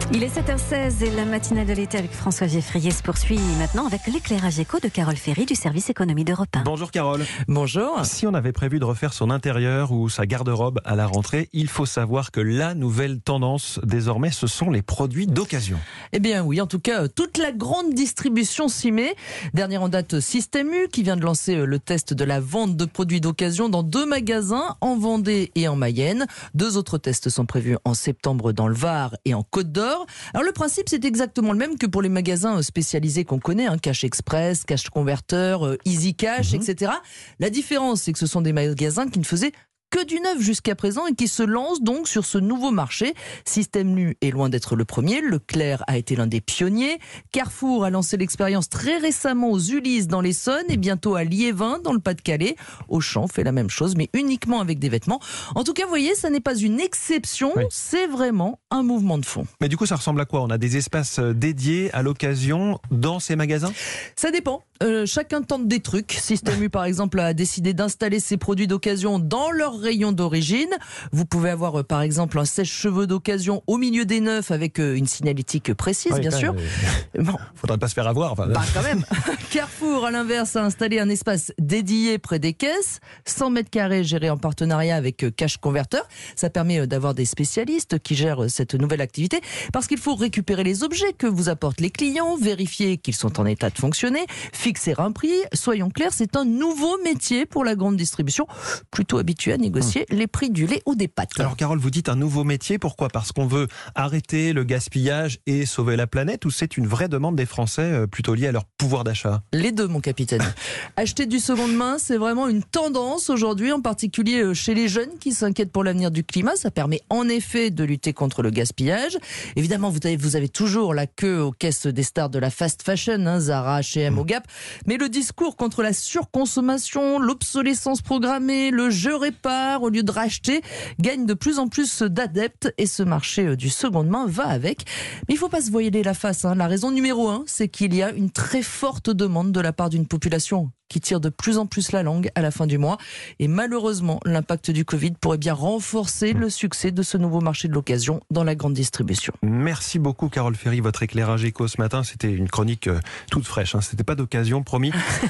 Il est 7h16 et la matinale de l'été avec François Geffrier se poursuit maintenant avec l'éclairage éco de Carole Ferry du service économie d'Europe 1. Bonjour Carole. Bonjour. Si on avait prévu de refaire son intérieur ou sa garde-robe à la rentrée, il faut savoir que la nouvelle tendance désormais, ce sont les produits d'occasion. Eh bien oui, en tout cas, toute la grande distribution s'y met. Dernière en date, Système U qui vient de lancer le test de la vente de produits d'occasion dans 2 magasins, en Vendée et en Mayenne. 2 autres tests sont prévus en septembre dans le Var et en Côte d'Or. Alors le principe, c'est exactement le même que pour les magasins spécialisés qu'on connaît, Cash Express, Cash Converter, Easy Cash, etc. La différence, c'est que ce sont des magasins qui ne faisaient que du neuf jusqu'à présent et qui se lancent donc sur ce nouveau marché. Système U est loin d'être le premier. Leclerc a été l'un des pionniers. Carrefour a lancé l'expérience très récemment aux Ulysses dans l'Essonne et bientôt à Liévin dans le Pas-de-Calais. Auchan fait la même chose mais uniquement avec des vêtements. En tout cas, vous voyez, ça n'est pas une exception, c'est vraiment un mouvement de fond. Mais du coup, ça ressemble à quoi? On a des espaces dédiés à l'occasion dans ces magasins? Ça dépend. Chacun tente des trucs. Système U, par exemple, a décidé d'installer ses produits d'occasion dans leur rayon d'origine. Vous pouvez avoir, par exemple, un sèche-cheveux d'occasion au milieu des neufs avec une signalétique précise, bien sûr. Bon. Faudrait pas se faire avoir. Enfin... Bah, quand même. Carrefour, à l'inverse, a installé un espace dédié près des caisses. 100 mètres carrés gérés en partenariat avec Cash Converter. Ça permet d'avoir des spécialistes qui gèrent cette nouvelle activité parce qu'il faut récupérer les objets que vous apportent les clients, vérifier qu'ils sont en état de fonctionner, fixer un prix. Soyons clairs, c'est un nouveau métier pour la grande distribution, plutôt habitué à négocier les prix du lait ou des pâtes. Alors Carole, vous dites un nouveau métier, pourquoi? Parce qu'on veut arrêter le gaspillage et sauver la planète, ou c'est une vraie demande des Français plutôt liée à leur pouvoir d'achat? Les deux, mon capitaine. Acheter du seconde main, c'est vraiment une tendance aujourd'hui, en particulier chez les jeunes qui s'inquiètent pour l'avenir du climat. Ça permet en effet de lutter contre le gaspillage. Évidemment, vous avez toujours la queue aux caisses des stars de la fast fashion, Zara, H&M, au Gap. Mais le discours contre la surconsommation, l'obsolescence programmée, le je répare au lieu de racheter, gagne de plus en plus d'adeptes et ce marché du seconde main va avec. Mais il ne faut pas se voiler la face. La raison numéro 1, c'est qu'il y a une très forte demande de la part d'une population qui tire de plus en plus la langue à la fin du mois. Et malheureusement, l'impact du Covid pourrait bien renforcer le succès de ce nouveau marché de l'occasion dans la grande distribution. Merci beaucoup Carole Ferry, votre éclairage éco ce matin, c'était une chronique toute fraîche, c'était pas d'occasion, promis.